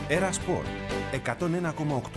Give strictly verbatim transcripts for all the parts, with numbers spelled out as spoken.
Έρα Σπορ εκατόν ένα κόμμα οκτώ.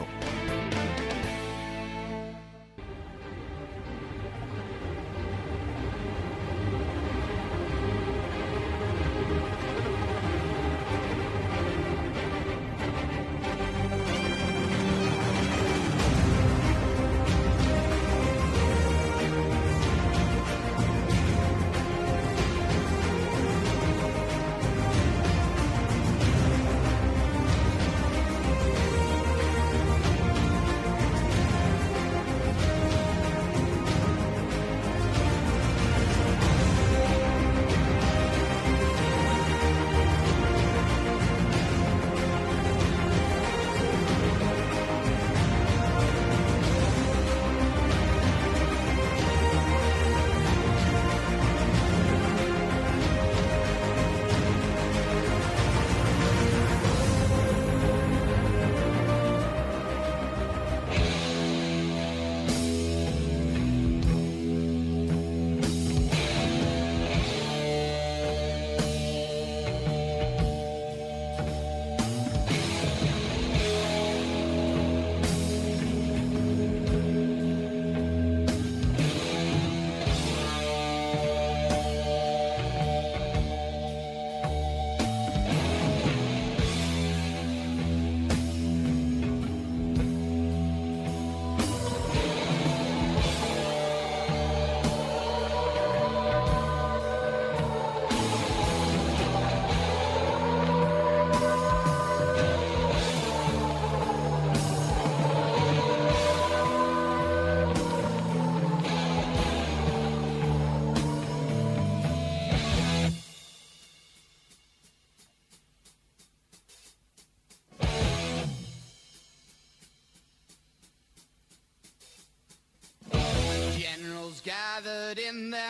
Gathered in their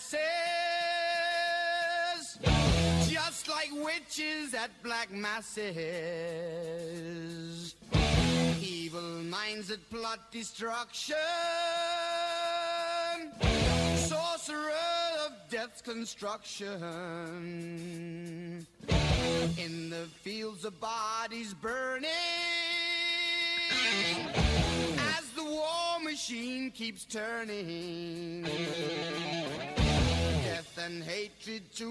masses, just like witches at black masses. Evil minds that plot destruction, sorcerer of death's construction. In the fields of bodies burning, as the war machine keeps turning, death and hatred to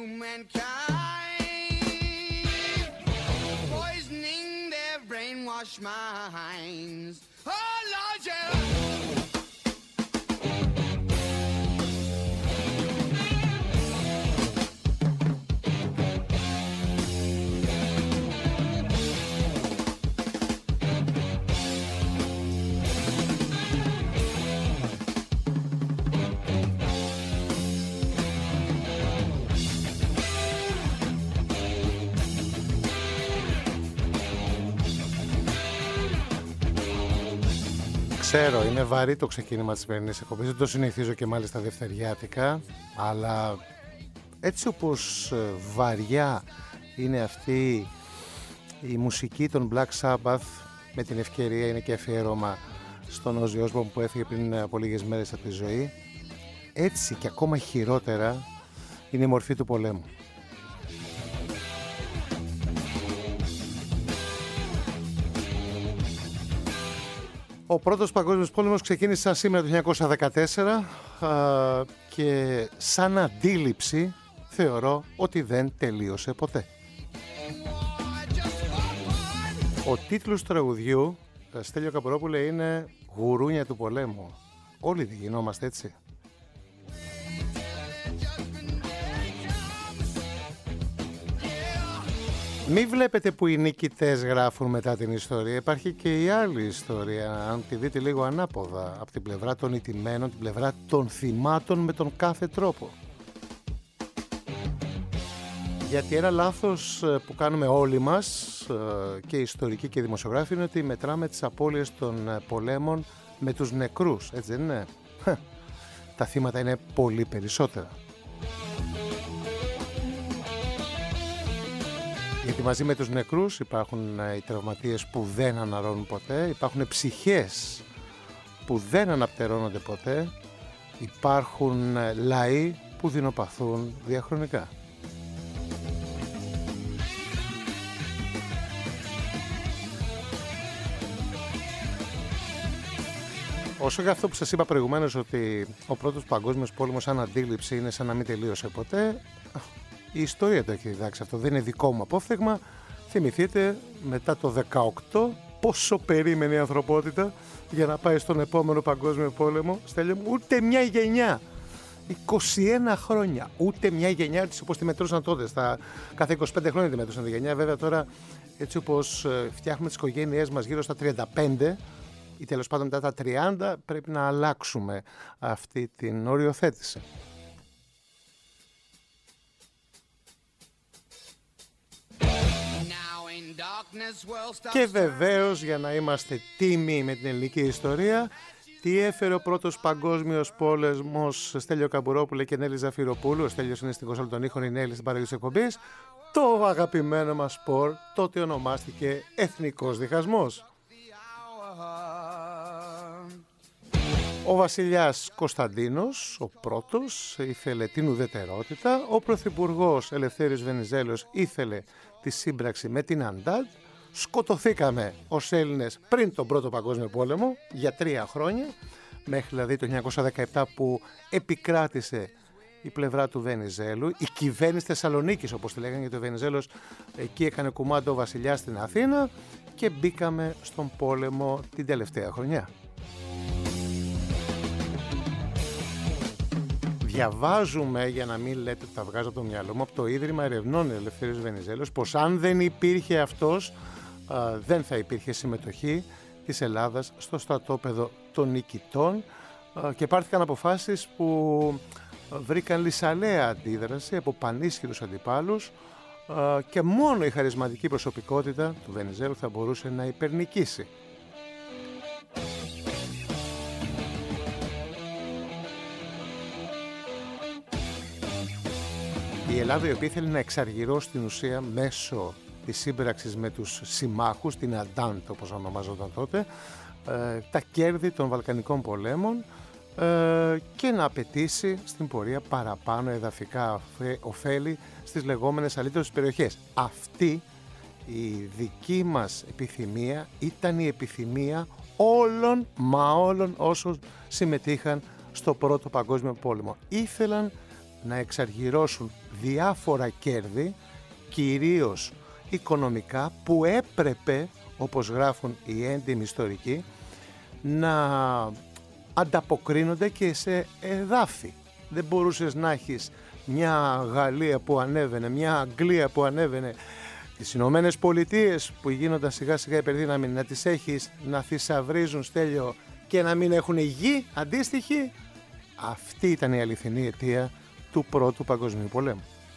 mankind, poisoning their brainwashed minds. Oh Lord, yeah. Ξέρω, είναι βαρύ το ξεκίνημα της σημερινής εκπομπής, δεν το συνηθίζω και μάλιστα δευτεριάτικα, αλλά έτσι όπως βαριά είναι αυτή η μουσική των Black Sabbath, με την ευκαιρία είναι και αφιέρωμα στον Ozzy Osbourne που έφυγε πριν από λίγες μέρες από τη ζωή, έτσι και ακόμα χειρότερα είναι η μορφή του πολέμου. Ο πρώτος παγκόσμιος πόλεμος ξεκίνησε σήμερα το χίλια εννιακόσια δεκατέσσερα και σαν αντίληψη θεωρώ ότι δεν τελείωσε ποτέ. Ο τίτλος του τραγουδιού, Στέλιο Καπορόπουλε, είναι «Γουρούνια του πολέμου». Όλοι δεν γινόμαστε έτσι. Μη βλέπετε που οι νικητές γράφουν μετά την ιστορία. Υπάρχει και η άλλη ιστορία, αν τη δείτε λίγο ανάποδα, από την πλευρά των ηττημένων, την πλευρά των θυμάτων με τον κάθε τρόπο. Γιατί ένα λάθος που κάνουμε όλοι μας, και ιστορικοί και δημοσιογράφοι, είναι ότι μετράμε τις απώλειες των πολέμων με τους νεκρούς, έτσι δεν είναι? Τα θύματα είναι πολύ περισσότερα. Γιατί μαζί με τους νεκρούς υπάρχουν οι τραυματίες που δεν αναρρώνουν ποτέ, υπάρχουν ψυχές που δεν αναπτερώνονται ποτέ, υπάρχουν λαοί που δεινοπαθούν διαχρονικά. όσο για αυτό που σας είπα προηγουμένως, ότι ο πρώτος παγκόσμιος πόλεμος σαν αντίληψη είναι σαν να μην τελείωσε ποτέ, η ιστορία το έχει διδάξει αυτό, δεν είναι δικό μου απόφθεγμα. Θυμηθείτε μετά το δεκαοκτώ πόσο περίμενε η ανθρωπότητα για να πάει στον επόμενο παγκόσμιο πόλεμο. Στέλιο μου, ούτε μια γενιά, είκοσι ένα χρόνια, ούτε μια γενιά της όπως τη μετρούσαν τότε. Στα κάθε είκοσι πέντε χρόνια τη μετρούσαν τη γενιά. Βέβαια τώρα, έτσι όπως φτιάχνουμε τις οικογένειές μας γύρω στα τριάντα πέντε ή τέλος πάντων μετά τα τριάντα, πρέπει να αλλάξουμε αυτή την οριοθέτηση. Και βεβαίως, για να είμαστε τίμοι με την ελληνική ιστορία, τι έφερε ο πρώτος παγκόσμιος πόλεμος, Στέλιο Καμπουρόπουλε και Νέλη Ζαφυροπούλου? Ο Στέλιος είναι στην κονσόλα των ήχων, η Νέλη στην παραγωγή της εκπομπής. Το αγαπημένο μας σπορ, τότε ονομάστηκε εθνικός διχασμός. Ο βασιλιάς Κωνσταντίνος, ο πρώτος, ήθελε την ουδετερότητα. Ο πρωθυπουργός Ελευθέριος Βενιζέλος ήθελε τη σύμπραξη με την Αντάντ. Σκοτωθήκαμε ως Έλληνες πριν τον Πρώτο Παγκόσμιο Πόλεμο για τρία χρόνια, μέχρι δηλαδή το χίλια εννιακόσια δεκαεπτά που επικράτησε η πλευρά του Βενιζέλου, η κυβέρνηση Θεσσαλονίκης όπως τη λέγανε, γιατί ο Βενιζέλος εκεί έκανε κουμάντο ο βασιλιάς στην Αθήνα, και μπήκαμε στον πόλεμο την τελευταία χρονιά. Διαβάζουμε, για να μην λέτε ότι τα βγάζω από το μυαλό μου, από το Ίδρυμα Ερευνών Ελευθέριος Βενιζέλος, πως αν δεν υπήρχε αυτός, α, δεν θα υπήρχε συμμετοχή της Ελλάδας στο στρατόπεδο των νικητών, α, και πάρθηκαν αποφάσεις που βρήκαν λυσαλέα αντίδραση από πανίσχυρους αντιπάλους, α, και μόνο η χαρισματική προσωπικότητα του Βενιζέλου θα μπορούσε να υπερνικήσει. Η Ελλάδα, η οποία ήθελε να εξαργυρώσει την ουσία μέσω της σύμπραξης με τους συμμάχους, την Αντάντ όπως ονομάζονταν τότε, ε, τα κέρδη των Βαλκανικών πολέμων, ε, και να απαιτήσει στην πορεία παραπάνω εδαφικά ωφέλη στις λεγόμενες αλήτωρες περιοχές. Αυτή η δική μας επιθυμία ήταν η επιθυμία όλων μα όλων όσων συμμετείχαν στο Πρώτο Παγκόσμιο Πόλεμο. Ήθελαν να εξαργυρώσουν διάφορα κέρδη, κυρίως οικονομικά, που έπρεπε, όπως γράφουν οι έντιμοι ιστορικοί, να ανταποκρίνονται και σε εδάφη. Δεν μπορούσες να έχεις μια Γαλλία που ανέβαινε, μια Αγγλία που ανέβαινε, τις Ηνωμένες Πολιτείες που γίνονταν σιγά σιγά υπερδύναμοι, να τις έχεις να θησαυρίζουν, Στέλιο, και να μην έχουν γη αντίστοιχη. Αυτή ήταν η αληθινή αιτία του Πρώτου Παγκοσμίου Πολέμου.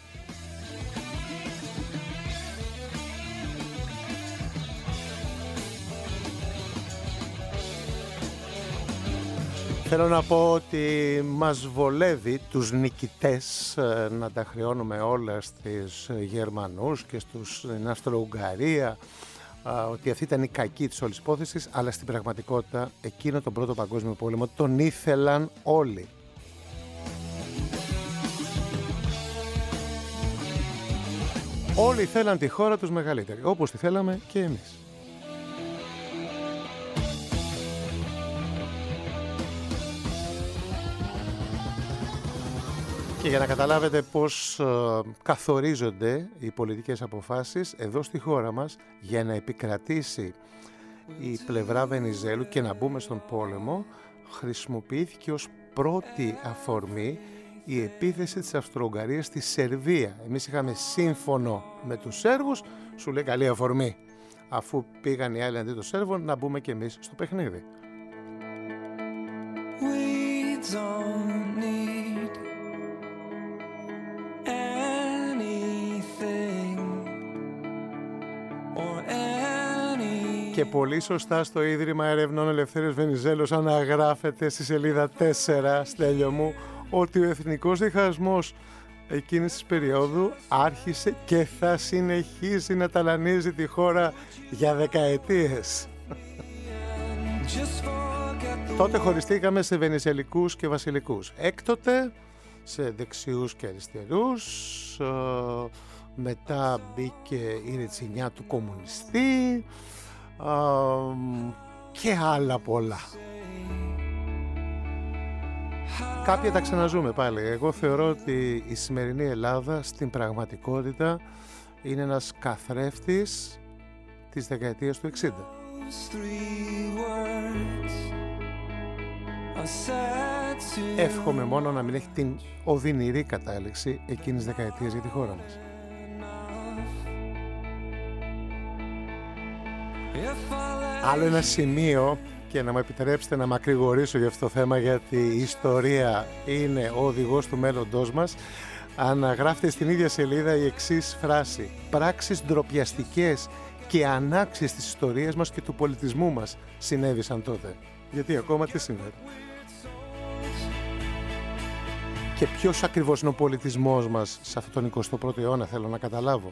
Θέλω να πω ότι μας βολεύει τους νικητές να τα χρεώνουμε όλα στις Γερμανούς και στην Αυστρο-Ουγγαρία, ότι αυτή ήταν η κακή της όλης υπόθεσης, αλλά στην πραγματικότητα εκείνο τον Πρώτο Παγκόσμιο Πόλεμο τον ήθελαν όλοι. Όλοι θέλαν τη χώρα τους μεγαλύτερη, όπως τη θέλαμε και εμείς. Και για να καταλάβετε πώς uh, καθορίζονται οι πολιτικές αποφάσεις εδώ στη χώρα μας, για να επικρατήσει η πλευρά Βενιζέλου και να μπούμε στον πόλεμο, χρησιμοποιήθηκε ως πρώτη αφορμή η επίθεση της Αυστρο-Ουγγαρίας στη Σερβία. Εμείς είχαμε σύμφωνο με τους Σέρβους, σου λέει καλή αφορμή, αφού πήγαν οι άλλοι αντί των Σέρβων, να μπούμε και εμείς στο παιχνίδι. We don't need anything or any... Και πολύ σωστά στο Ίδρυμα Ερευνών Ελευθέριος Βενιζέλος αναγράφεται στη σελίδα τέσσερα, Στέλιο μου, ότι ο εθνικός διχασμός εκείνης της περίοδου άρχισε και θα συνεχίσει να ταλανίζει τη χώρα για δεκαετίες. Τότε χωριστήκαμε σε βενιζελικούς και βασιλικούς. Έκτοτε σε δεξιούς και αριστερούς. Μετά μπήκε η ρετσινιά του κομμουνιστή και άλλα πολλά. Κάποια τα ξαναζούμε πάλι. Εγώ θεωρώ ότι η σημερινή Ελλάδα στην πραγματικότητα είναι ένας καθρέφτης της δεκαετίας του εξήντα. Εύχομαι μόνο να μην έχει την οδυνηρή κατάληξη εκείνης δεκαετίας για τη χώρα μας. Άλλο ένα σημείο, και να μου επιτρέψετε να μακρηγορήσω για αυτό το θέμα, γιατί η ιστορία είναι ο οδηγός του μέλλοντός μας. Αναγράφεται στην ίδια σελίδα η εξής φράση: πράξεις ντροπιαστικές και ανάξιες της ιστορίας μας και του πολιτισμού μας συνέβησαν τότε. Γιατί ακόμα τι συμβαίνει? Και ποιος ακριβώς είναι ο πολιτισμός μας σε αυτόν τον εικοστό πρώτο αιώνα, θέλω να καταλάβω.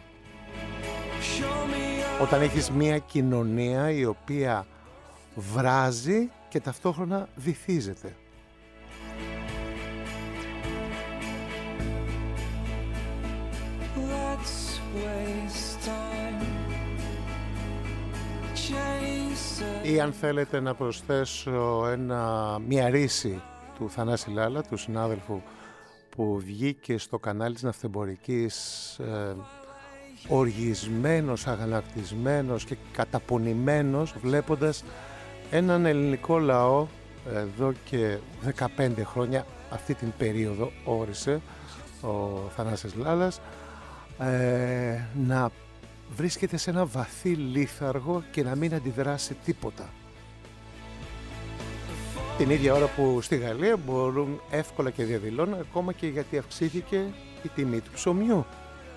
Όταν έχεις μια κοινωνία η οποία βράζει και ταυτόχρονα βυθίζεται. Ή αν θέλετε να προσθέσω ένα, μια ρίση του Θανάση Λάλα, του συνάδελφου που βγήκε στο κανάλι της Ναυτεμπορικής ε, οργισμένος, αγανακτισμένος και καταπονημένος, βλέποντας έναν ελληνικό λαό εδώ και δεκαπέντε χρόνια, αυτή την περίοδο όρισε ο Θανάσης Λάλας, ε, να βρίσκεται σε ένα βαθύ λίθαργο και να μην αντιδράσει τίποτα. Την ίδια ώρα που στη Γαλλία μπορούν εύκολα και διαδηλώνουν, ακόμα και γιατί αυξήθηκε η τιμή του ψωμιού.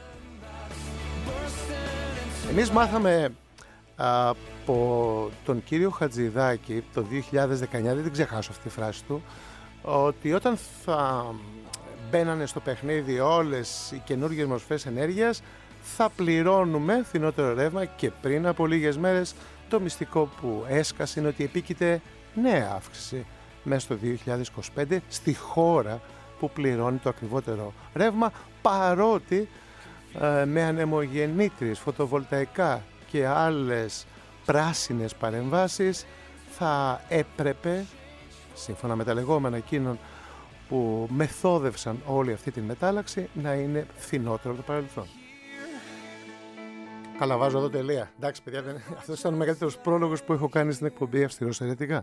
Εμείς μάθαμε από τον κύριο Χατζηδάκη το δύο χιλιάδες δεκαεννιά, δεν την ξεχάσω αυτή τη φράση του, ότι όταν θα μπαίνανε στο παιχνίδι όλες οι καινούργιες μορφές ενέργειας, θα πληρώνουμε φθηνότερο ρεύμα, και πριν από λίγες μέρες το μυστικό που έσκασε είναι ότι επίκειται νέα αύξηση μέσα στο δύο χιλιάδες είκοσι πέντε στη χώρα που πληρώνει το ακριβότερο ρεύμα, παρότι ε, με ανεμογεννήτριες, φωτοβολταϊκά και άλλες πράσινες παρεμβάσεις θα έπρεπε, σύμφωνα με τα λεγόμενα εκείνων που μεθόδευσαν όλη αυτή την μετάλλαξη, να είναι φθηνότερο το παρελθόν. Καλά, βάζω εδώ τελεία. Εντάξει, παιδιά, αυτός ήταν ο μεγαλύτερος πρόλογος που έχω κάνει στην εκπομπή Αυστηρός Αιρετικά.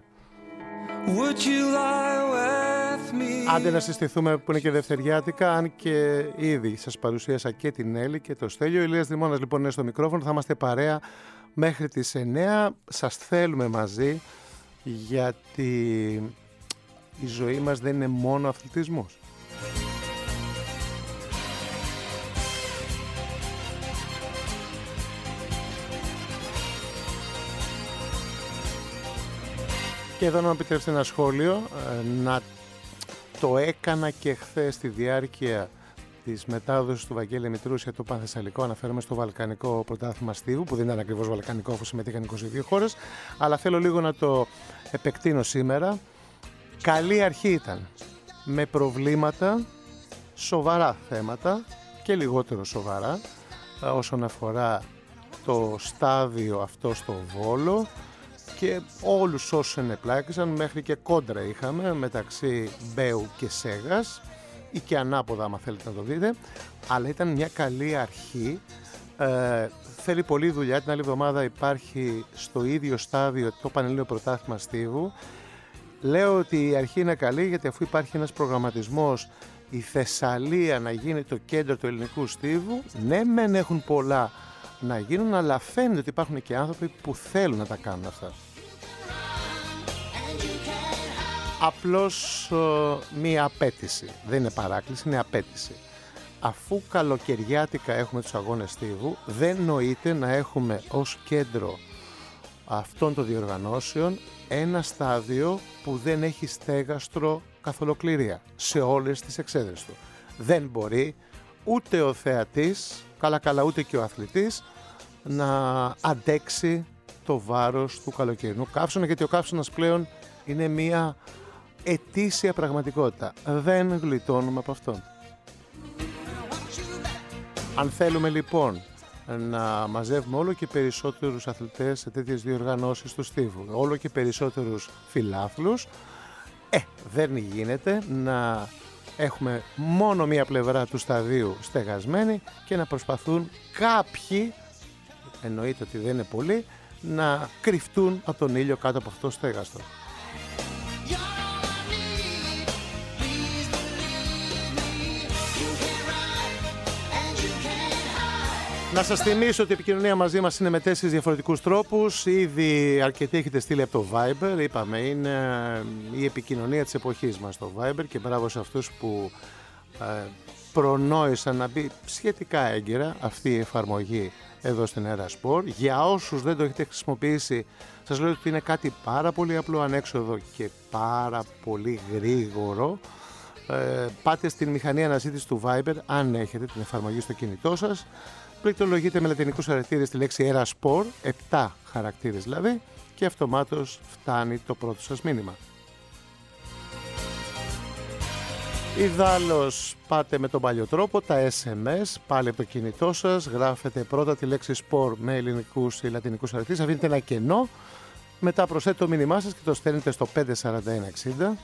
Άντε να συστηθούμε, που είναι και δευτεριάτικα, αν και ήδη σας παρουσίασα και την Έλλη και το Στέλιο. Ο Ηλίας Δημώνας λοιπόν είναι στο μικρόφωνο, θα είμαστε παρέα μέχρι τις εννιά. Σας θέλουμε μαζί, γιατί η ζωή μας δεν είναι μόνο αθλητισμός. Και εδώ να μου επιτρέψετε ένα σχόλιο, να το έκανα και χθες στη διάρκεια της μετάδοσης του Βαγγέλη Μητρούς για το Πανθεσσαλικό. Αναφέρομαι στο Βαλκανικό Πρωτάθλημα Στίβου, που δεν ήταν ακριβώς βαλκανικό αφού συμμετείχαν είκοσι δύο χώρες, αλλά θέλω λίγο να το επεκτείνω σήμερα. Καλή αρχή ήταν, με προβλήματα, σοβαρά θέματα και λιγότερο σοβαρά όσον αφορά το στάδιο αυτό στο Βόλο, και όλους όσους ενεπλάκησαν, μέχρι και κόντρα είχαμε μεταξύ Μπέου και Σέγας, ή και ανάποδα άμα θέλετε να το δείτε, αλλά ήταν μια καλή αρχή. Ε, θέλει πολλή δουλειά. Την άλλη εβδομάδα υπάρχει στο ίδιο στάδιο το Πανελλήνιο Πρωτάθλημα Στίβου. Λέω ότι η αρχή είναι καλή, γιατί αφού υπάρχει ένας προγραμματισμός η Θεσσαλία να γίνει το κέντρο του ελληνικού στίβου, ναι μεν έχουν πολλά να γίνουν, αλλά φαίνεται ότι υπάρχουν και άνθρωποι που θέλουν να τα κάνουν αυτά. Απλώς uh, μία απέτηση, δεν είναι παράκληση, είναι απέτηση. Αφού καλοκαιριάτικα έχουμε τους αγώνες στίβου, δεν νοείται να έχουμε ως κέντρο αυτών των διοργανώσεων ένα στάδιο που δεν έχει στέγαστρο καθ' ολοκληρία σε όλες τις εξέδρες του. Δεν μπορεί ούτε ο θεατής, καλά καλά ούτε και ο αθλητής, να αντέξει το βάρος του καλοκαιρινού καύσωνα, γιατί ο καύσωνας πλέον είναι μια ετήσια πραγματικότητα. Δεν γλιτώνουμε από αυτόν. Αν θέλουμε λοιπόν να μαζεύουμε όλο και περισσότερους αθλητές σε τέτοιες διοργανώσεις του στίβου, όλο και περισσότερους φιλάθλους, Ε, δεν γίνεται να έχουμε μόνο μία πλευρά του σταδίου στεγασμένη και να προσπαθούν κάποιοι, εννοείται ότι δεν είναι πολλοί, να κρυφτούν από τον ήλιο κάτω από αυτό το στέγαστο. Να σας θυμίσω ότι η επικοινωνία μαζί μας είναι με τέσσερις διαφορετικούς τρόπους. Ήδη αρκετοί έχετε στείλει από το Viber. Είπαμε, είναι η επικοινωνία της εποχής μας το Viber και μπράβο σε αυτούς που ε, προνόησαν να μπει σχετικά έγκαιρα αυτή η εφαρμογή εδώ στην Erasport. Για όσους δεν το έχετε χρησιμοποιήσει, σας λέω ότι είναι κάτι πάρα πολύ απλό, ανέξοδο και πάρα πολύ γρήγορο. Ε, πάτε στην μηχανή αναζήτηση του Viber, αν έχετε την εφαρμογή στο κινητό σας. Πληκτρολογείτε με λατινικούς χαρακτήρες τη λέξη Erasport, επτά χαρακτήρες δηλαδή, και αυτομάτως φτάνει το πρώτο σας μήνυμα. Ιδάλλως πάτε με τον παλιό τρόπο, τα ες εμ ες, πάλι από το κινητό σας, γράφετε πρώτα τη λέξη Sport με ελληνικούς ή λατινικούς χαρακτήρες, αφήνετε ένα κενό, μετά προσθέτετε το μήνυμά σας και το στέλνετε στο πέντε σαράντα ένα εξήντα.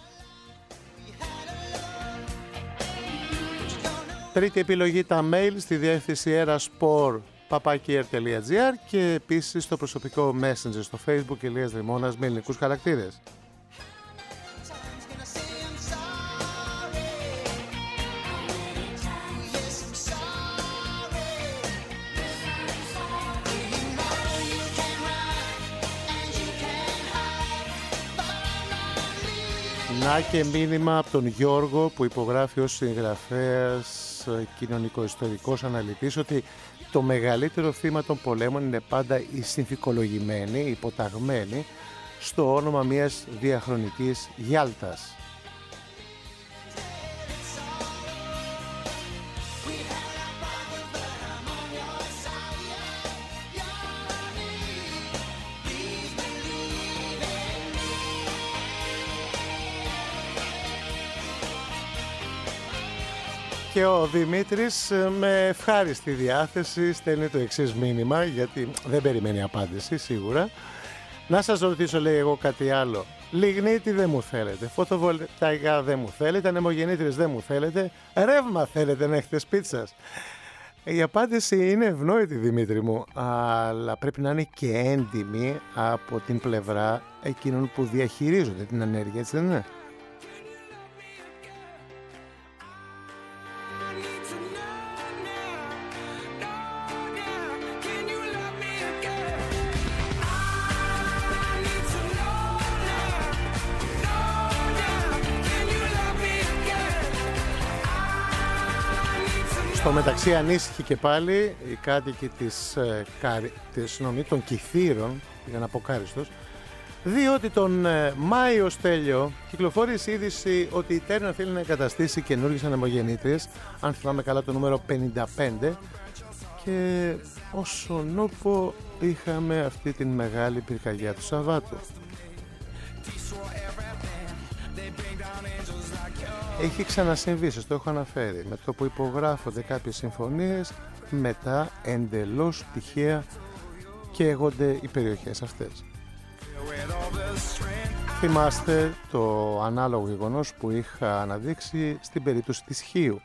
Τρίτη επιλογή, τα mail στη διεύθυνση erasport παπάκι ερ τελεία τζι άρ και επίσης στο προσωπικό Messenger στο Facebook Ηλίας Δρυμώνας με ελληνικούς χαρακτήρες. Να και μήνυμα από τον Γιώργο που υπογράφει ως συγγραφέας, κοινωνικο-ιστορικός αναλυτής, ότι το μεγαλύτερο θύμα των πολέμων είναι πάντα οι συνθηκολογημένοι, οι υποταγμένοι στο όνομα μιας διαχρονικής Γιάλτας. Και ο Δημήτρης με ευχάριστη διάθεση στέλνει το εξής μήνυμα, γιατί δεν περιμένει απάντηση σίγουρα. Να σας ρωτήσω, λέει, εγώ κάτι άλλο. Λιγνίτη δεν μου θέλετε, φωτοβολταϊκά δεν μου θέλετε, ανεμογεννήτριες δεν μου θέλετε, ρεύμα θέλετε να έχετε σπίτι σας. Η απάντηση είναι ευνόητη, Δημήτρη μου, αλλά πρέπει να είναι και έντιμη από την πλευρά εκείνων που διαχειρίζονται την ενέργεια, έτσι δεν είναι? Στο μεταξύ ανήσυχοι και πάλι οι κάτοικοι της, ε, κάρι, της νομή, των Κιθήρων, για να πω Κάριστος, διότι τον ε, Μάιο Στέλιο κυκλοφόρησε είδηση ότι η Τέρνα θέλει να εγκαταστήσει καινούργιες ανεμογεννήτριες, αν θυμάμαι καλά το νούμερο πενήντα πέντε, και όσον ούπο είχαμε αυτή την μεγάλη πυρκαγιά του Σαββάτου. Έχει ξανασυμβεί, σας το έχω αναφέρει, με το που υπογράφονται κάποιες συμφωνίες, μετά εντελώς τυχαία καίγονται οι περιοχές αυτές. Θυμάστε το ανάλογο γεγονός που είχα αναδείξει στην περίπτωση της Χίου.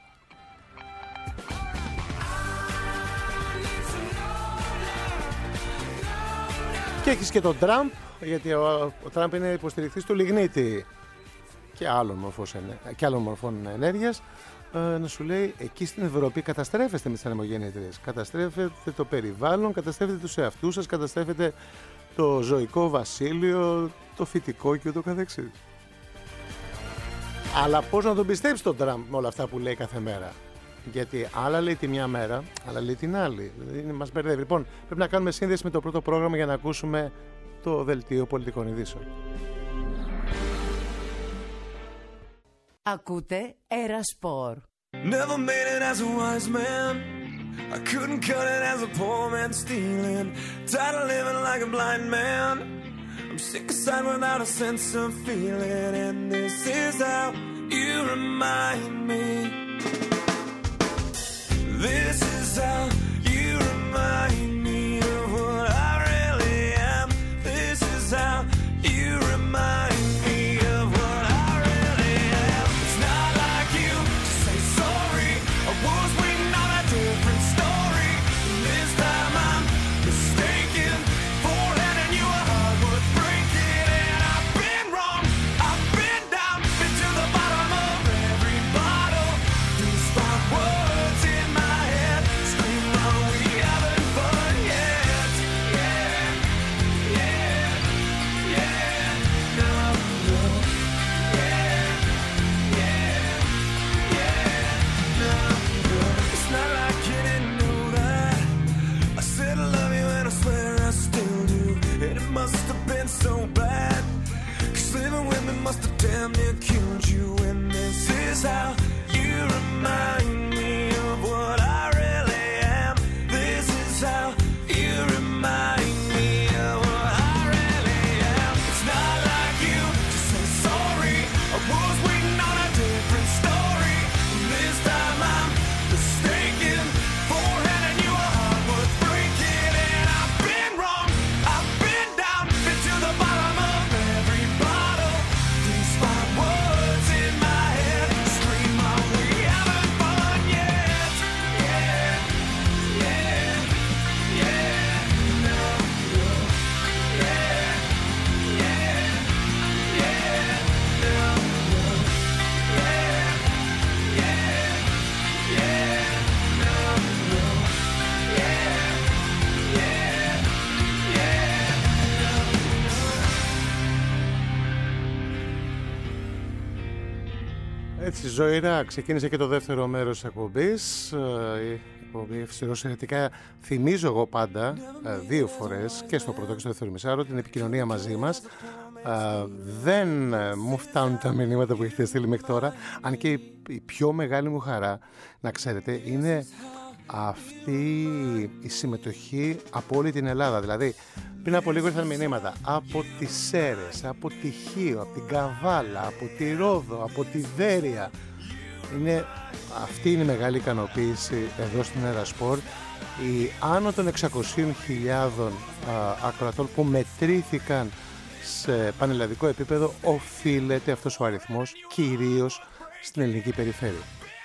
Και έχεις και τον Τραμπ, γιατί ο, ο Τραμπ είναι υποστηρικτής του λιγνίτη και άλλων, μορφών, και άλλων μορφών ενέργειας, ε, να σου λέει, εκεί στην Ευρώπη καταστρέφεστε με τις ανεμογεννήτριες. Καταστρέφετε το περιβάλλον, καταστρέφετε τους εαυτούς σας, καταστρέφετε το ζωικό βασίλειο, το φυτικό και ούτω καθεξής. Αλλά πώς να τον πιστέψει τον Τραμπ με όλα αυτά που λέει κάθε μέρα? Γιατί άλλα λέει τη μια μέρα, άλλα λέει την άλλη. Δηλαδή μας μπερδεύει. Λοιπόν, πρέπει να κάνουμε σύνδεση με το πρώτο πρόγραμμα για να ακούσουμε το δελτίο πολιτικών ειδήσεων. Ακούτε Erasport. Never made it as a wise man. I couldn't cut it as a poor man stealing. Tired of living like a blind man. I'm sick aside without a sense of feeling. And this is how you remind me. This is how you remind me of what I really am. This is how you remind me of what I really am. must have damn near killed you. And this is how you remind me of what I really am. This is how you remind me of what I really am. It's not like you to say sorry. I was waiting on a different story. This time I'm mistaken for handing you a heart worth breaking. And I've been wrong, I've been down, been to the bottom of every bottle. These five words in my head scream out, we haven't fun yet. Yeah, yeah, yeah, no, no, yeah, yeah, yeah, no, no, yeah, yeah, yeah, no, no, yeah, yeah, yeah, Έτσι ζωηρά ξεκίνησε και το δεύτερο μέρος της εκπομπής. Ε, Η εκπομπή φυσιολογικά θυμίζω εγώ πάντα ε, δύο φορές και στο πρώτο και στο δεύτερο μισάρο την επικοινωνία μαζί μας. Ε, δεν ε, μου φτάνουν τα μηνύματα που έχετε στείλει μέχρι τώρα, αν και η, η πιο μεγάλη μου χαρά, να ξέρετε, είναι αυτή η συμμετοχή από όλη την Ελλάδα. Δηλαδή πριν από λίγο ήρθαν μηνύματα από τις Σέρρες, από τη Χίο, από την Καβάλα, από τη Ρόδο, από τη Βέρεια. Είναι, αυτή είναι η μεγάλη ικανοποίηση εδώ στην Aerosport. Οι άνω των εξακοσίων χιλιάδων ακροατών που μετρήθηκαν σε πανελλαδικό επίπεδο, οφείλεται αυτός ο αριθμός κυρίως στην ελληνική περιφέρεια.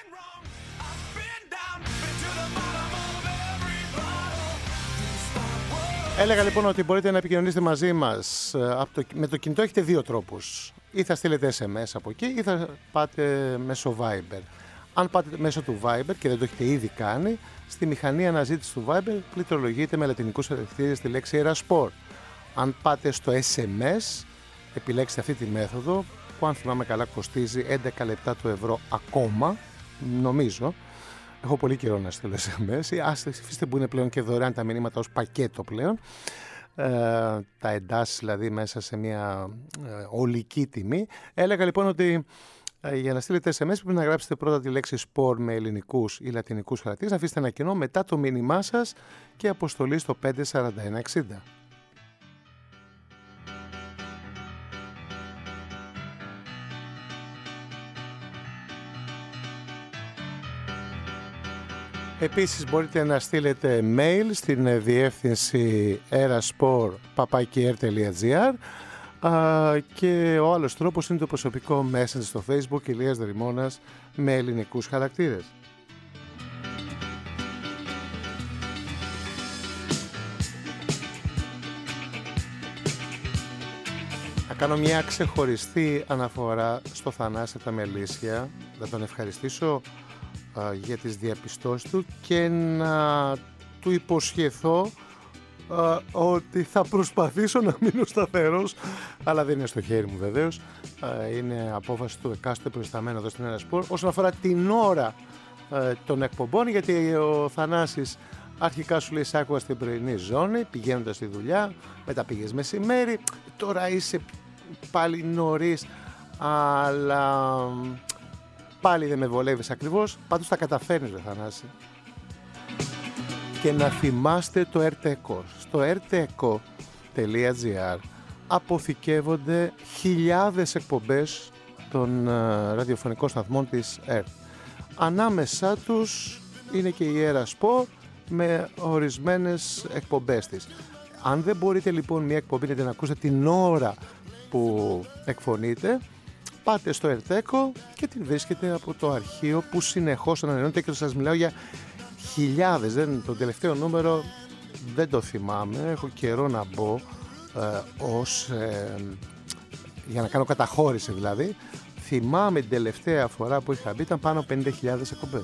Έλεγα λοιπόν ότι μπορείτε να επικοινωνήσετε μαζί μας από το, με το κινητό. Έχετε δύο τρόπους. Ή θα στείλετε ες εμ ες από εκεί ή θα πάτε μέσω Viber. Αν πάτε μέσω του Viber και δεν το έχετε ήδη κάνει, στη μηχανή αναζήτηση του Viber πληκτρολογείτε με λατινικούς χαρακτήρες τη λέξη Aerosport. Αν πάτε στο ες εμ ες, επιλέξτε αυτή τη μέθοδο που αν θυμάμαι καλά κοστίζει έντεκα λεπτά το ευρώ ακόμα, νομίζω. Έχω πολύ καιρό να στείλω ες εμ ες. Ας αφήστε που είναι πλέον και δωρεάν τα μηνύματα ως πακέτο πλέον. Ε, τα εντάσεις δηλαδή μέσα σε μια ε, ολική τιμή. Έλεγα λοιπόν ότι ε, για να στείλετε ες εμ ες πρέπει να γράψετε πρώτα τη λέξη sport με ελληνικούς ή λατινικούς χαρακτήρες, να αφήσετε ένα κενό μετά το μήνυμά σας και αποστολή στο πέντε σαράντα ένα εξήντα. Επίσης μπορείτε να στείλετε mail στην διεύθυνση aerosport παπάκι ερ τελεία τζι άρ και ο άλλος τρόπος είναι το προσωπικό messenger στο Facebook Ηλίας Δρυμώνας με ελληνικούς χαρακτήρες. Θα κάνω μια ξεχωριστή αναφορά στο Θανάση τα Μελίσια, να τον ευχαριστήσω για τις διαπιστώσεις του και να του υποσχεθώ α, ότι θα προσπαθήσω να μείνω σταθερός, αλλά δεν είναι στο χέρι μου βεβαίως. Α, είναι απόφαση του εκάστοτε προϊσταμένου εδώ στην Aerosport όσον αφορά την ώρα α, των εκπομπών, γιατί ο Θανάσης αρχικά σου λέει σ' άκουγα στην πρωινή ζώνη πηγαίνοντας στη δουλειά, μετά πήγες μεσημέρι, τώρα είσαι πάλι νωρίς, αλλά πάλι δεν με βολεύεις ακριβώς, πάντως τα καταφέρνεις, ρε Θανάση. Και να θυμάστε το ερτέκο. Στο ερτέκο τελεία τζι άρ αποθηκεύονται χιλιάδες εκπομπές των uh, ραδιοφωνικών σταθμών της ΕΡΤ. Ανάμεσά τους είναι και η Aerosport με ορισμένες εκπομπές της. Αν δεν μπορείτε λοιπόν μια εκπομπή να την ακούσετε την ώρα που εκφωνείτε, πάτε στο ερτέκο και την βρίσκετε από το αρχείο που συνεχώς ανανεώνεται, και σας μιλάω για χιλιάδες. Δεν, το τελευταίο νούμερο δεν το θυμάμαι, έχω καιρό να μπω ε, ως, ε, για να κάνω καταχώρηση δηλαδή. Θυμάμαι την τελευταία φορά που είχα μπει ήταν πάνω από πενήντα χιλιάδες εκπομπές.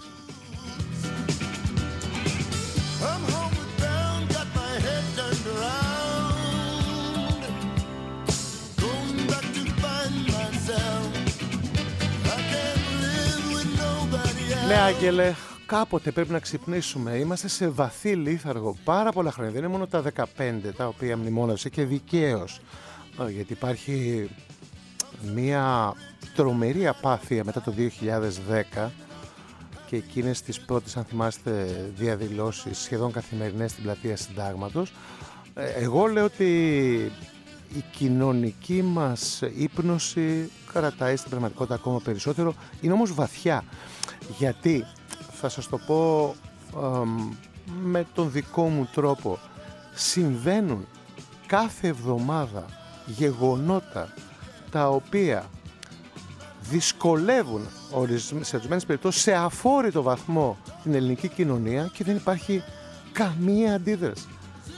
Ναι, Άγγελε, κάποτε πρέπει να ξυπνήσουμε. Είμαστε σε βαθύ λίθαργο πάρα πολλά χρόνια. Δεν είναι μόνο τα δεκαπέντε τα οποία μνημόνευσε, και δικαίως. Γιατί υπάρχει μια τρομερή απάθεια μετά το δύο χιλιάδες δέκα και εκείνες τις πρώτες, αν θυμάστε, διαδηλώσεις σχεδόν καθημερινές στην πλατεία Συντάγματος. Εγώ λέω ότι η κοινωνική μας ύπνωση κρατάει στην πραγματικότητα ακόμα περισσότερο. Είναι όμως βαθιά, γιατί θα σας το πω εμ, με τον δικό μου τρόπο. Συμβαίνουν κάθε εβδομάδα γεγονότα τα οποία δυσκολεύουν σε ορισμένες περιπτώσεις σε αφόρητο βαθμό την ελληνική κοινωνία και δεν υπάρχει καμία αντίδραση.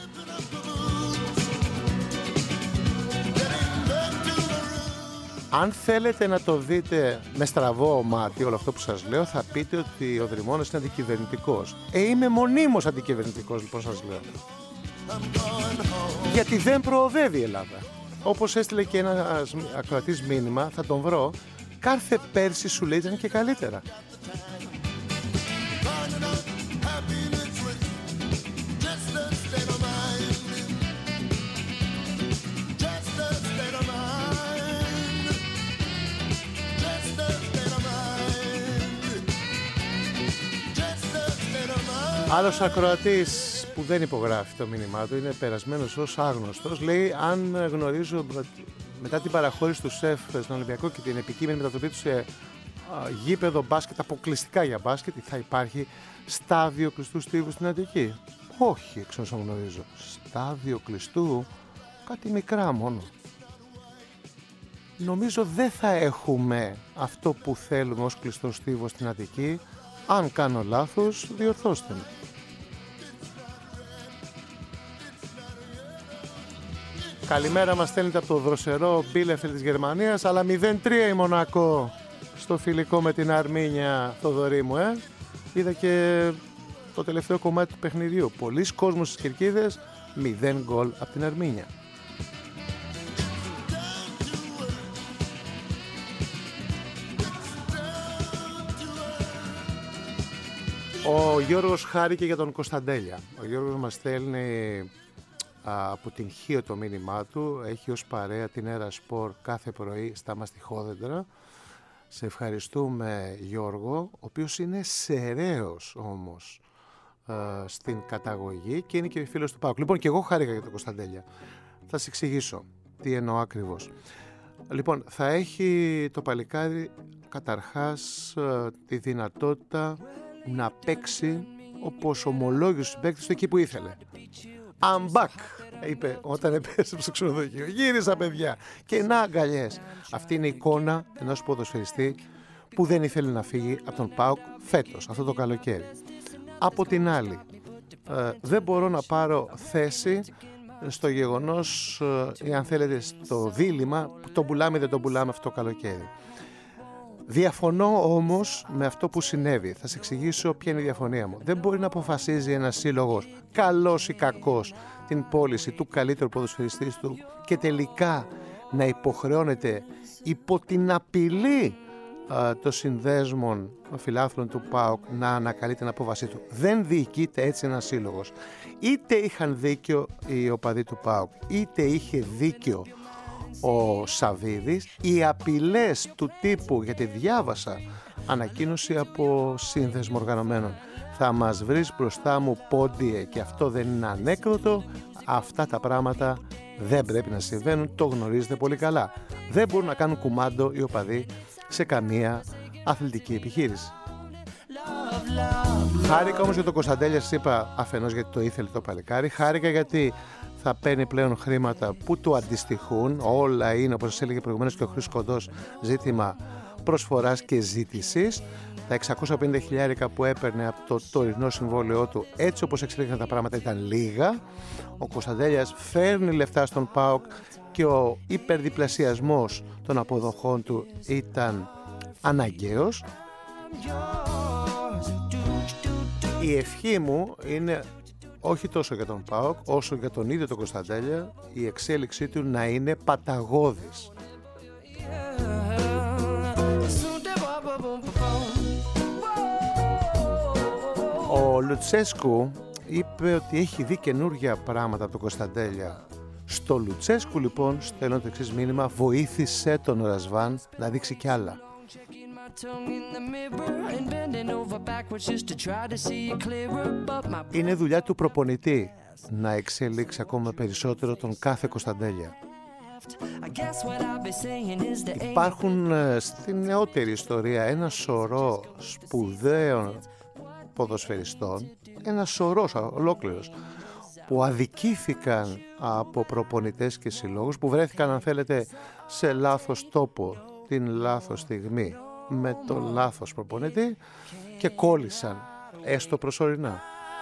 Αν θέλετε να το δείτε με στραβό μάτι όλο αυτό που σας λέω, θα πείτε ότι ο Δρυμώνας είναι αντικυβερνητικός. Ε, είμαι μονίμως αντικυβερνητικός, λοιπόν, σας λέω. Γιατί δεν προοδεύει η Ελλάδα. Όπως έστειλε και ένα ακροατής μήνυμα, θα τον βρω, κάθε πέρσι σου λέει ήταν και καλύτερα. Άλλος ακροατής που δεν υπογράφει το μήνυμά του, είναι περασμένος ως άγνωστος, λέει αν γνωρίζω μετά την παραχώρηση του ΣΕΦ στον Ολυμπιακό και την επικείμενη μετατροπή του σε α, γήπεδο μπάσκετ, αποκλειστικά για μπάσκετ, θα υπάρχει στάδιο κλειστού στίβου στην Αττική. Όχι, εξ όσων γνωρίζω. Στάδιο κλειστού, κάτι μικρά μόνο. Νομίζω δεν θα έχουμε αυτό που θέλουμε ως κλειστό στίβο στην Αττική. Αν κάνω λάθος, διορθώστε με. Καλημέρα, μας στέλνετε από το δροσερό Μπίλεφελ της Γερμανίας, αλλά μηδέν τρία η Μονακό στο φιλικό με την Αρμίνια, Θοδωρή μου, ε. Είδα και το τελευταίο κομμάτι του παιχνιδιού. Πολλοί κόσμος στις κερκίδες, μηδέν γκολ από την Αρμίνια. Ο Γιώργος χάρηκε για τον Κωνσταντέλια. Ο Γιώργος μας στέλνει α, από την Χίο το μήνυμά του. Έχει ως παρέα την Έρα Σπορ κάθε πρωί στα μαστιχόδεντρα. Σε ευχαριστούμε, Γιώργο, ο οποίος είναι σεραίος όμως α, στην καταγωγή και είναι και φίλος του ΠΑΟΚ. Λοιπόν, και εγώ χάρηκα για τον Κωνσταντέλια. Θα σας εξηγήσω τι εννοώ ακριβώς. Λοιπόν, θα έχει το παλικάρι καταρχάς α, τη δυνατότητα να παίξει όπως ομολόγησε στους παίκτες του εκεί που ήθελε. I'm back, είπε όταν επέστρεψε στο ξενοδοχείο. Γύρισα, παιδιά. Και να αγκαλιές. Αυτή είναι η εικόνα ενός ποδοσφαιριστή που δεν ήθελε να φύγει από τον ΠΑΟΚ φέτος, αυτό το καλοκαίρι. Από την άλλη, ε, δεν μπορώ να πάρω θέση στο γεγονός, ε, ή αν θέλετε στο δίλημμα, που τον πουλάμε δεν τον πουλάμε αυτό το καλοκαίρι. Διαφωνώ όμως με αυτό που συνέβη. Θα σας εξηγήσω ποια είναι η διαφωνία μου. Δεν μπορεί να αποφασίζει ένας σύλλογος, καλός ή κακός, την πώληση του καλύτερου ποδοσφαιριστή του και τελικά να υποχρεώνεται υπό την απειλή α, των συνδέσμων φιλάθλων του ΠΑΟΚ να ανακαλεί την απόφασή του. Δεν διοικείται έτσι ένας σύλλογος. Είτε είχαν δίκιο οι οπαδοί του ΠΑΟΚ, είτε είχε δίκιο ο Σαβίδης, οι απειλές του τύπου, γιατί διάβασα ανακοίνωση από σύνδεσμο οργανωμένων, θα μας βρεις μπροστά μου πόντιε και αυτό δεν είναι ανέκδοτο, αυτά τα πράγματα δεν πρέπει να συμβαίνουν, το γνωρίζετε πολύ καλά. Δεν μπορούν να κάνουν κουμάντο οι οπαδοί σε καμία αθλητική επιχείρηση. Χάρηκα όμως για τον Κωνσταντέλια, σας είπα αφενός γιατί το ήθελε το παλικάρι, χάρηκα γιατί θα παίρνει πλέον χρήματα που του αντιστοιχούν. Όλα είναι, όπως σας έλεγε προηγουμένως και ο Χρήστος Κοντός, ζήτημα προσφοράς και ζήτησης. Τα εξακόσια πενήντα χιλιάρικα που έπαιρνε από το τωρινό συμβόλαιό του, έτσι όπως εξελίχθηκαν τα πράγματα, ήταν λίγα. Ο Κωνσταντέλιας φέρνει λεφτά στον ΠΑΟΚ και ο υπερδιπλασιασμός των αποδοχών του ήταν αναγκαίος. Η ευχή μου είναι όχι τόσο για τον ΠΑΟΚ όσο για τον ίδιο τον Κωνσταντέλια, η εξέλιξή του να είναι παταγώδης. Ο Λουτσέσκου είπε ότι έχει δει καινούργια πράγματα από τον Κωνσταντέλια Στο Λουτσέσκου λοιπόν στέλνω το εξής μήνυμα: βοήθησε τον Ρασβάν να δείξει κι άλλα. Είναι δουλειά του προπονητή να εξελίξει ακόμα περισσότερο τον κάθε Κωνσταντέλια. Υπάρχουν στην νεότερη ιστορία ένα σωρό σπουδαίων ποδοσφαιριστών, ένα σωρός ολόκληρος, που αδικήθηκαν από προπονητές και συλλόγους, που βρέθηκαν, αν θέλετε, σε λάθος τόπο την λάθος στιγμή με το λάθος προπονητή και κόλλησαν, έστω προσωρινά.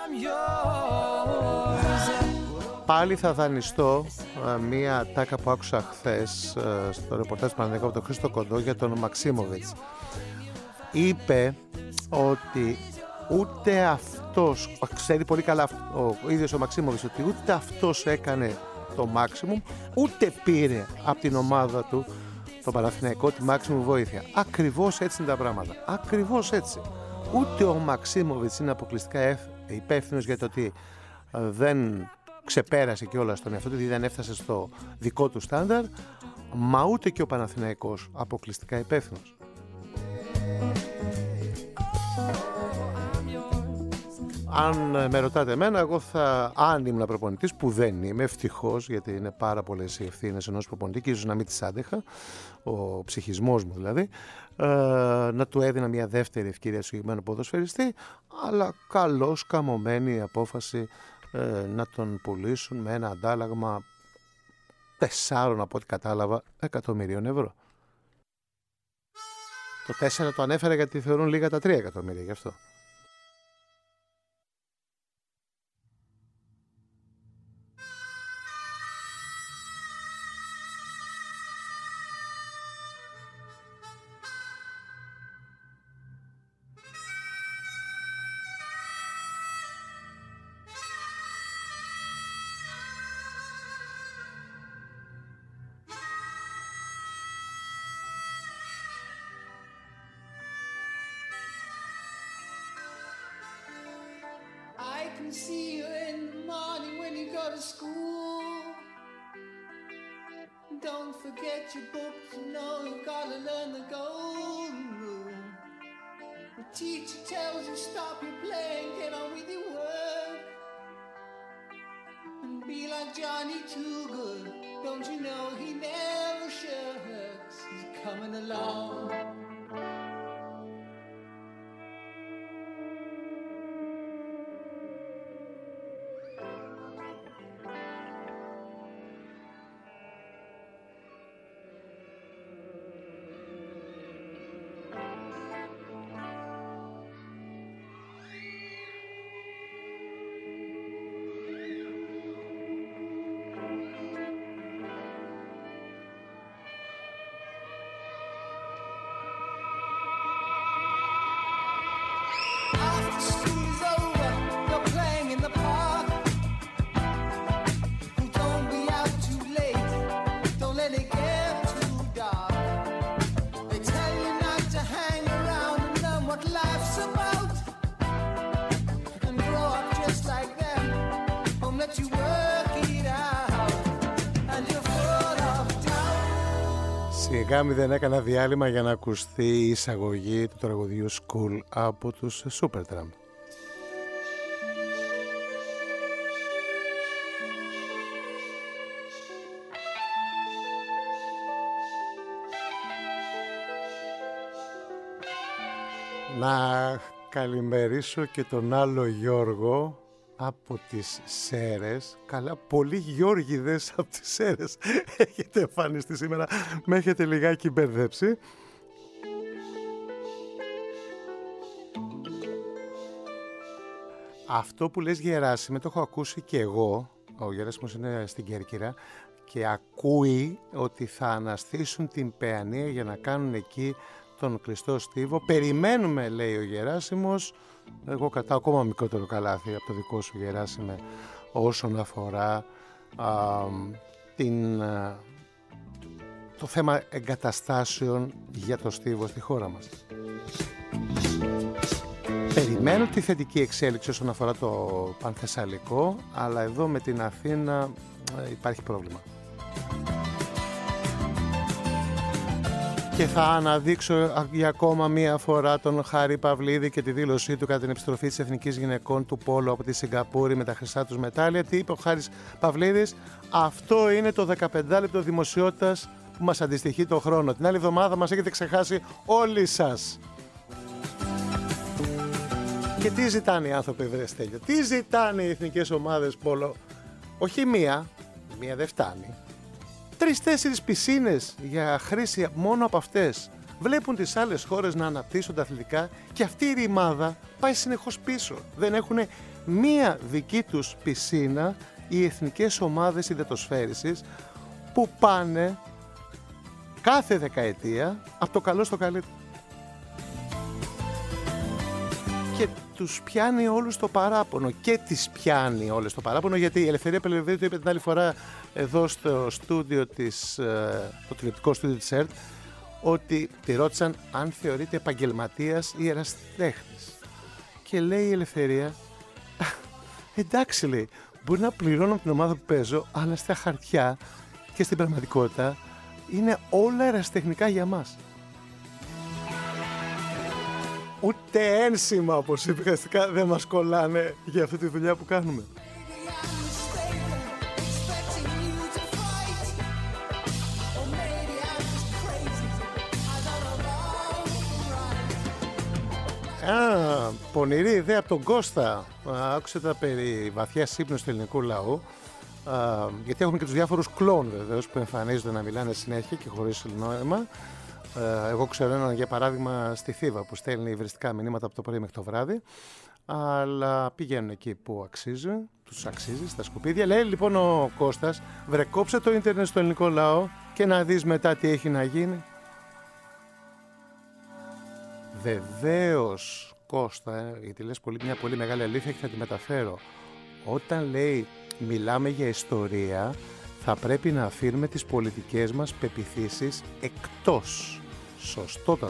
Πάλι θα δανειστώ μία τάκα που άκουσα χθες στο ρεπορτάζ του Παναθηναϊκού από τον Χρήστο Κοντό για τον Μαξίμοβιτς. Είπε ότι ούτε αυτός, ξέρει πολύ καλά ο ίδιος ο Μαξίμοβιτς, ότι ούτε αυτός έκανε το maximum, ούτε πήρε από την ομάδα του, το Παναθηναϊκό, τη maximum βοήθεια. Ακριβώς έτσι είναι τα πράγματα. Ακριβώς έτσι. Ούτε ο Μαξίμοβιτς είναι αποκλειστικά υπεύθυνος για το ότι δεν ξεπέρασε κιόλας τον εαυτό του, δηλαδή δεν έφτασε στο δικό του στάνταρ, μα ούτε και ο Παναθηναϊκός αποκλειστικά υπεύθυνος. Αν με ρωτάτε εμένα, εγώ θα, αν ήμουν προπονητής, που δεν είμαι, ευτυχώς, γιατί είναι πάρα πολλές οι ευθύνες ενός προπονητή και ίσως να μην τις άντεχα, ο ψυχισμός μου δηλαδή, ε, να του έδινα μια δεύτερη ευκαιρία στο συγκεκριμένο ποδοσφαιριστή, αλλά καλώς καμωμένη η απόφαση ε, να τον πουλήσουν με ένα αντάλλαγμα τεσσάρων, από ό,τι κατάλαβα, εκατομμυρίων ευρώ. Το τέσσερα το ανέφερα γιατί θεωρούν λίγα τα τρία εκατομμύρια, γι' αυτό. See you in the morning when you go to school. Don't forget your books, you know you've got to learn the golden rule. The teacher tells you stop your playing, get on with your work. And be like Johnny Too Good, don't you know he never shirks, he's coming along. Σιγά μη δεν έκανα διάλειμμα για να ακουστεί η εισαγωγή του τραγωδίου School από τους Supertramp. Να καλημερίσω και τον άλλο Γιώργο από τις Σέρρες. Καλά, πολλοί Γιώργιδες από τις Σέρρες έχετε εμφανιστεί σήμερα, με έχετε λιγάκι μπερδέψει. Αυτό που λες Γεράσιμε το έχω ακούσει και εγώ. Ο Γεράσιμος είναι στην Κέρκυρα και ακούει ότι θα αναστήσουν την Παιανία για να κάνουν εκεί τον κλειστό στίβο. Περιμένουμε, λέει ο Γεράσιμος. Εγώ κρατάω ακόμα μικρότερο καλάθι από το δικό σου, Γεράσιμε, όσον αφορά α, την, α, το θέμα εγκαταστάσεων για το στίβο στη χώρα μας. Περιμένω τη θετική εξέλιξη όσον αφορά το Πανθεσσαλικό, αλλά εδώ με την Αθήνα ε, υπάρχει πρόβλημα. Και θα αναδείξω για ακόμα μία φορά τον Χάρη Παυλίδη και τη δήλωσή του κατά την επιστροφή της Εθνικής Γυναικών του Πόλο από τη Σιγκαπούρη με τα χρυσά τους μετάλλια. Τι είπε ο Χάρης Παυλίδης? Αυτό είναι το δεκαπέντε λεπτό δημοσιότητας που μας αντιστοιχεί το χρόνο. Την άλλη εβδομάδα μας έχετε ξεχάσει όλοι σας. Και τι ζητάνε οι άνθρωποι, βρε Στέλιο? Τι ζητάνε οι εθνικές ομάδες πόλο? Όχι μία, μία δεν φτάνει. Τρεις-τέσσερις πισίνες για χρήση μόνο από αυτές. Βλέπουν τις άλλες χώρες να αναπτύσσονται αθλητικά και αυτή η ρημάδα πάει συνεχώς πίσω. Δεν έχουν μία δική τους πισίνα οι εθνικές ομάδες υδατοσφαίρισης που πάνε κάθε δεκαετία από το καλό στο καλύτερο. Και τους πιάνει όλους το παράπονο και τις πιάνει όλες το παράπονο, γιατί η Ελευθερία Πελεβίδη το είπε την άλλη φορά εδώ στο στούντιο της, το τηλεοπτικό στούντιο της ΕΡΤ, ότι τη ρώτησαν αν θεωρείται επαγγελματίας ή ερασιτέχνης. Και λέει η Ελευθερία, εντάξει, λέει, μπορεί να πληρώνω από την ομάδα που παίζω, αλλά στα χαρτιά και στην πραγματικότητα είναι όλα ερασιτεχνικά για μας. Ούτε ένσημα, όπως είπε, δεν μας κολλάνε για αυτή τη δουλειά που κάνουμε. Α, πονηρή ιδέα από τον Κώστα. Άκουσε τα περί βαθιάς ύπνος του ελληνικού λαού. Α, γιατί έχουμε και τους διάφορους κλόν, βεβαίως, που εμφανίζονται να μιλάνε συνέχεια και χωρίς νόημα. Εγώ ξέρω έναν, για παράδειγμα, στη Θήβα, που στέλνει υβριστικά μηνύματα από το πρωί μέχρι το βράδυ, αλλά πηγαίνουν εκεί που αξίζει, τους αξίζει, στα σκουπίδια. Λέει λοιπόν ο Κώστας, βρε κόψε το ίντερνετ στο ελληνικό λαό και να δεις μετά τι έχει να γίνει. Βεβαίως, Κώστα, γιατί λες πολύ, μια πολύ μεγάλη αλήθεια και θα τη μεταφέρω. Όταν λέει μιλάμε για ιστορία, θα πρέπει να αφήνουμε τις πολιτικές μας πεποιθήσεις εκτός. Σωστότατος.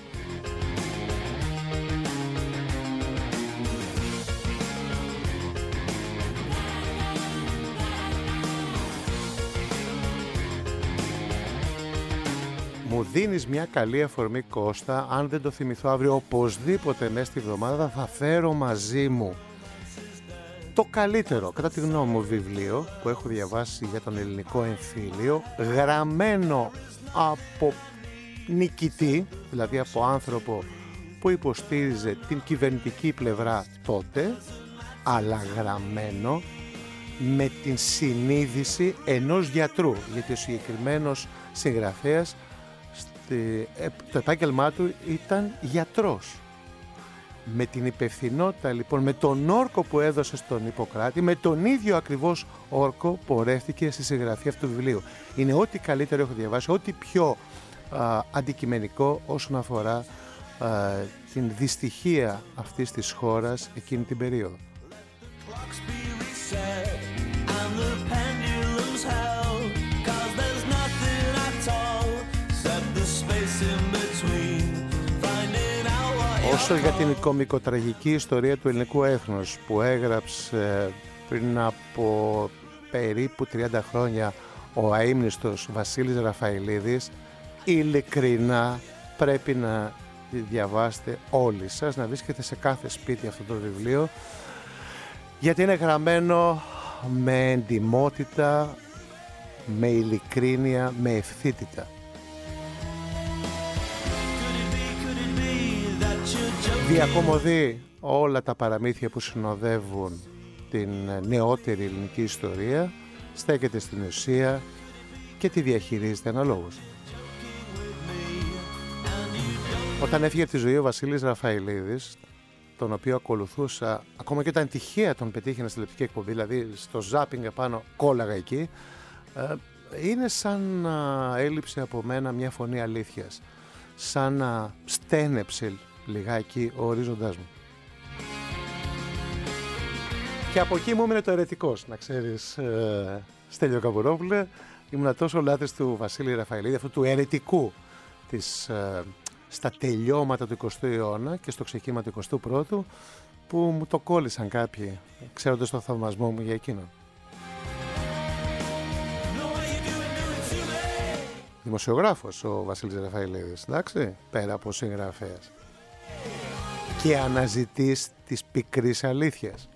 Μου δίνεις μια καλή αφορμή, Κώστα. Αν δεν το θυμηθώ αύριο, οπωσδήποτε μέσα στη βδομάδα θα φέρω μαζί μου το καλύτερο, κατά τη γνώμη μου, βιβλίο που έχω διαβάσει για τον ελληνικό εμφύλιο, γραμμένο από νικητή, δηλαδή από άνθρωπο που υποστήριζε την κυβερνητική πλευρά τότε, αλλά γραμμένο με την συνείδηση ενός γιατρού, γιατί ο συγκεκριμένος συγγραφέας στη, το επάγγελμά του ήταν γιατρός. Με την υπευθυνότητα λοιπόν, με τον όρκο που έδωσε στον Ιπποκράτη, με τον ίδιο ακριβώς όρκο πορεύτηκε στη συγγραφή αυτού του βιβλίου. Είναι ό,τι καλύτερο έχω διαβάσει, ό,τι πιο α, αντικειμενικό όσον αφορά α, την δυστυχία αυτής της χώρας εκείνη την περίοδο. Όσο για την κωμικοτραγική ιστορία του ελληνικού έθνους που έγραψε πριν από περίπου τριάντα χρόνια ο αείμνηστος Βασίλης Ραφαηλίδης, ειλικρινά πρέπει να διαβάσετε όλοι σας, να βρίσκετε σε κάθε σπίτι αυτό το βιβλίο, γιατί είναι γραμμένο με εντιμότητα, με ειλικρίνεια, με ευθύτητα. Διακομωδεί όλα τα παραμύθια που συνοδεύουν την νεότερη ελληνική ιστορία, στέκεται στην ουσία και τη διαχειρίζεται αναλόγως. Όταν έφυγε από τη ζωή ο Βασίλης Ραφαηλίδης, τον οποίο ακολουθούσα, ακόμα και όταν τυχαία τον πετύχαινα στη τηλεοπτική εκπομπή, δηλαδή στο ζάπινγκ επάνω κόλλαγα εκεί, είναι σαν να έλειψε από μένα μια φωνή αλήθειας, σαν να στένεψε λιγάκι ο ορίζοντάς μου. Και από εκεί μου έμεινε το αιρετικός, να ξέρεις, ε, Στέλιο Καβουρόπουλε. Ήμουν τόσο λάτρης του Βασίλη Ραφαηλίδη, αυτού του αιρετικού της, ε, στα τελειώματα του εικοστού αιώνα και στο ξεκίνημα του εικοστού πρώτου, που μου το κόλλησαν κάποιοι, ξέροντας το θαυμασμό μου για εκείνον. δημοσιογράφος ο Βασίλης Ραφαηλίδης, εντάξει, πέρα από συγγραφέας και αναζητής της πικρής αλήθειας.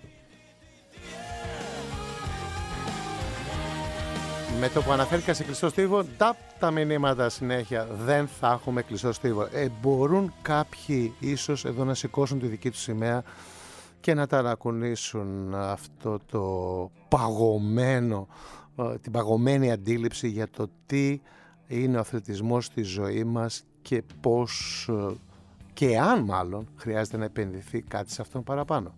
Με το που αναφέρθηκα σε κλειστό στίβο, τα, τα μηνύματα συνέχεια, δεν θα έχουμε κλειστό στίβο. Ε, μπορούν κάποιοι ίσως εδώ να σηκώσουν τη δική του σημαία και να ταρακουνήσουν αυτό το παγωμένο, την παγωμένη αντίληψη για το τι είναι ο αθλητισμός στη ζωή μας και πώς και αν μάλλον χρειάζεται να επενδυθεί κάτι σε αυτόν παραπάνω.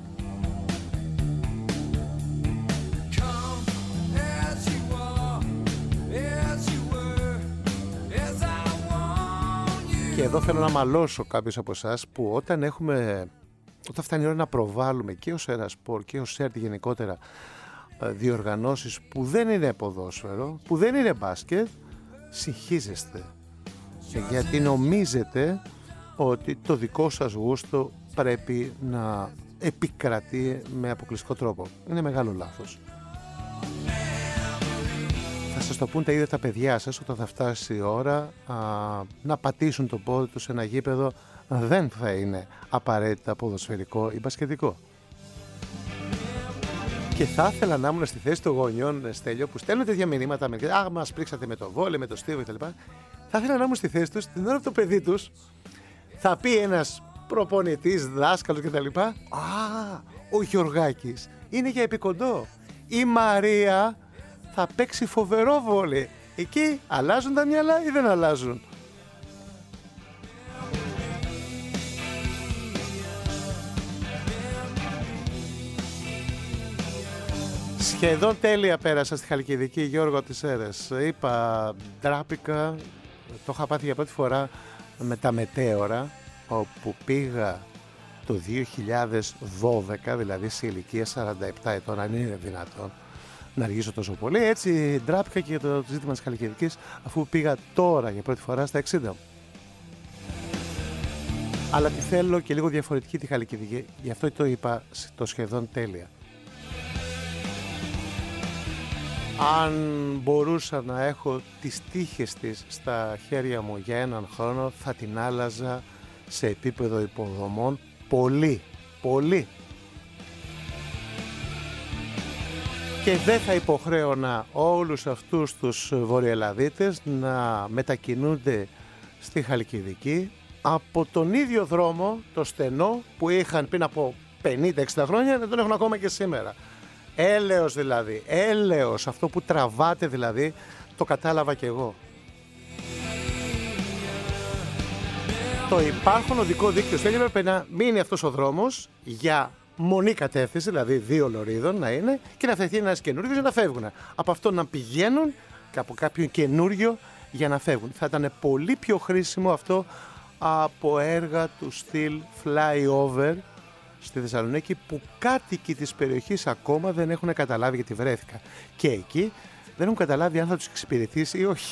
Και εδώ θέλω να μαλώσω κάποιους από εσάς που όταν έχουμε, όταν φτάνει η ώρα να προβάλλουμε και ως Ερασπορ και ως ΕΡΤ γενικότερα διοργανώσεις που δεν είναι ποδόσφαιρο, που δεν είναι μπάσκετ, συγχύζεστε. Γιατί νομίζετε ότι το δικό σας γούστο πρέπει να επικρατεί με αποκλειστικό τρόπο. Είναι μεγάλο λάθος. Θα σας το πούν τα ίδια τα παιδιά σας όταν θα φτάσει η ώρα α, να πατήσουν το πόδι τους σε ένα γήπεδο. Δεν θα είναι απαραίτητα ποδοσφαιρικό ή μπασκετικό. Και θα ήθελα να ήμουν στη θέση των γονιών, Στέλιο, που στέλνουν τέτοια μηνύματα με «Α, μας πρίξατε με το βόλε, με το στίβο» κτλ. Θα ήθελα να ήμουν στη θέση τους την ώρα που το παιδί τους θα πει ένας προπονητής, δάσκαλος κτλ. «Α, ο Γιωργάκης είναι για επικοντό. Η Μαρία θα παίξει φοβερό βόλε». Εκεί αλλάζουν τα μυαλά ή δεν αλλάζουν? Σχεδόν τέλεια πέρασα στη Χαλκιδική, Γιώργο, τις αίρες. Είπα, ντράπηκα, το είχα πάθει για πρώτη φορά με τα μετέωρα, όπου πήγα το δύο χιλιάδες δώδεκα, δηλαδή σε ηλικία σαράντα επτά ετών, αν είναι δυνατόν να αργήσω τόσο πολύ. Έτσι ντράπηκα και για το ζήτημα της Χαλκιδικής, αφού πήγα τώρα για πρώτη φορά στα εξήντα. Αλλά τη θέλω και λίγο διαφορετική τη Χαλκιδική, γι' αυτό το είπα το σχεδόν τέλεια. Αν μπορούσα να έχω τις τύχες της στα χέρια μου για έναν χρόνο, θα την άλλαζα σε επίπεδο υποδομών πολύ, πολύ. Και δεν θα υποχρέωνα όλους αυτούς τους βορειοελλαδίτες να μετακινούνται στη Χαλκιδική από τον ίδιο δρόμο, το στενό, που είχαν πριν από πενήντα εξήντα χρόνια, δεν τον έχουν ακόμα και σήμερα. Έλεος δηλαδή, έλεος, αυτό που τραβάτε δηλαδή, το κατάλαβα κι εγώ. Το υπάρχον οδικό δίκτυο στέλνει έπρεπε να μείνει αυτός ο δρόμος για μονή κατεύθυνση, δηλαδή δύο λωρίδων να είναι, και να φεθεί ένας καινούριος για να φεύγουν. Από αυτό να πηγαίνουν και από κάποιον καινούριο για να φεύγουν. Θα ήταν πολύ πιο χρήσιμο αυτό από έργα του στυλ flyover στη Θεσσαλονίκη, που κάτοικοι της περιοχής ακόμα δεν έχουν καταλάβει, γιατί βρέθηκα και εκεί, δεν έχουν καταλάβει αν θα τους εξυπηρετήσει ή όχι.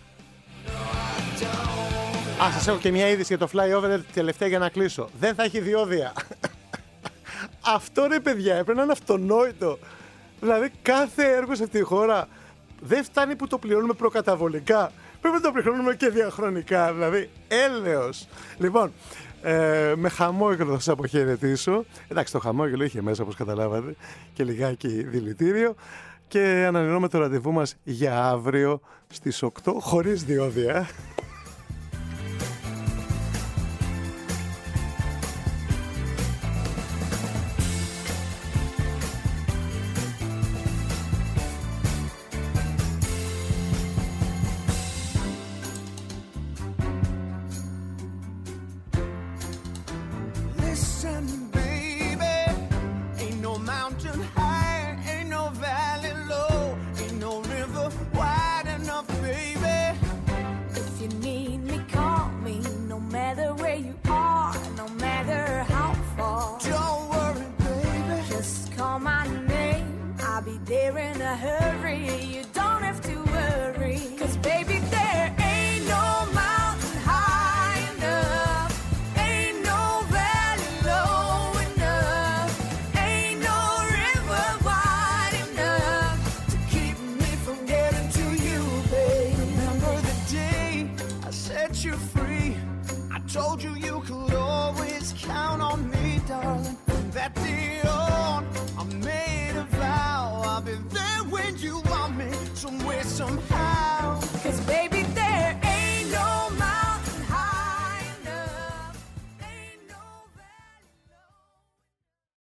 Α, σας έχω και μια είδηση για το flyover τελευταία για να κλείσω. Δεν θα έχει διόδια. Αυτό, ρε παιδιά, έπρεπε να είναι αυτονόητο. Δηλαδή κάθε έργο σε αυτή τη χώρα δεν φτάνει που το πληρώνουμε προκαταβολικά, πρέπει να το πληρώνουμε και διαχρονικά. Δηλαδή έλεος. Λοιπόν, Ε, με χαμόγελο θα σας αποχαιρετήσω. Εντάξει, το χαμόγελο είχε μέσα, όπως καταλάβατε, και λιγάκι δηλητήριο. Και ανανεώνουμε το ραντεβού μας για αύριο στις οκτώ, χωρίς διόδια. set you free. I told you you could always count on me, darling. From that day on, I made a vow I'll be there when you want me. Somewhere, somehow